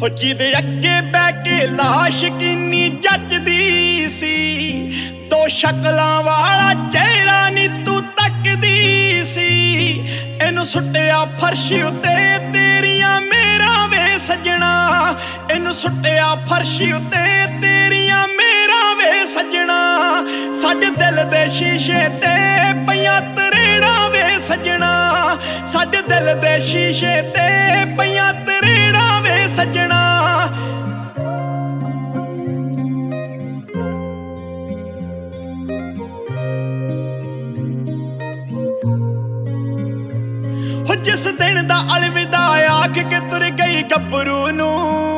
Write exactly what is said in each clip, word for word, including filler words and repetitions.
हो जिदे अगे बह के लाश किन्नी जचदी सी, तो शक्लां वाला चेहरा नी तू तकदी सी। इनू सुट्टिया फर्श उत्ते तेरियां मेरा वे सजना, इनू सुट्टिया फर्श उत्ते तेरियां मेरा वे सजना। साडे दिल दे शीशे ते पईयां तरेड़ा वे सजना, साडे दिल दे शीशे ते पईयां तरेड़ा वे सजना। हो जिस दिन दा अलविदा आख के तुर गई गब्बरू नू,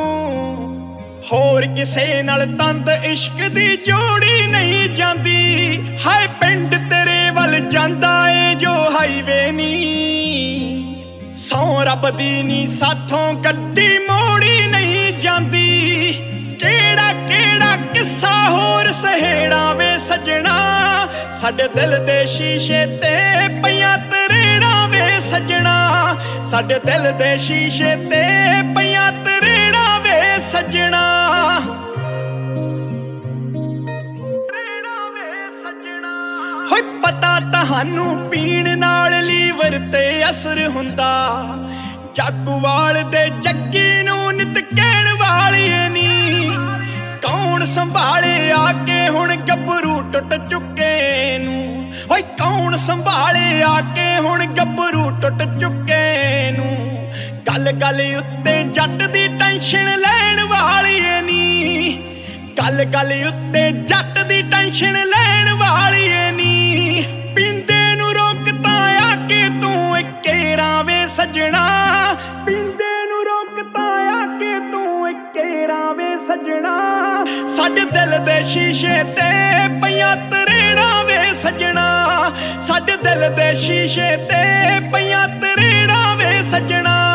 होर किसे नाल तंद इश्क दी जोड़ी नहीं जांदी। हाय पिंड तेरे वल जांदा ए जो हाईवे नी, सौ रब दी नी साथों गड्डी मोड़ी नहीं जांदी। केड़ा केड़ा किस्सा होर सहेड़ा वे सजना, साडे दिल दे शीशे ते पईयां तरेड़ा वे सजना, साडे दिल दे शीशे ते पईयां तरेड़ा वे सजना। होए पता तहानू पीण नाल लीवर ते असर हुंदा, जागूवाल दे जग्गी नू नित कहण वाली नी। कौन संभाले आके हुण गब्बरू टुट चुके नू, ओए कौन संभाले आके हुण गब्बरू टुट चुके नू। गल गल उत्ते जट दी टेंशन लैण वाली नी, गल गल उत्ते जट दी टेंशन लैण वाली नी। पींदे नू रोकता आके तू इकेरा वे सजना, पींदे नू रोकता आके तू इकेरा वे सजना। साडे दिल दे शीशे ते पईयां तरेड़ा वे सजना, साडे दिल दे शीशे ते पईयां तरेड़ा वे सजना।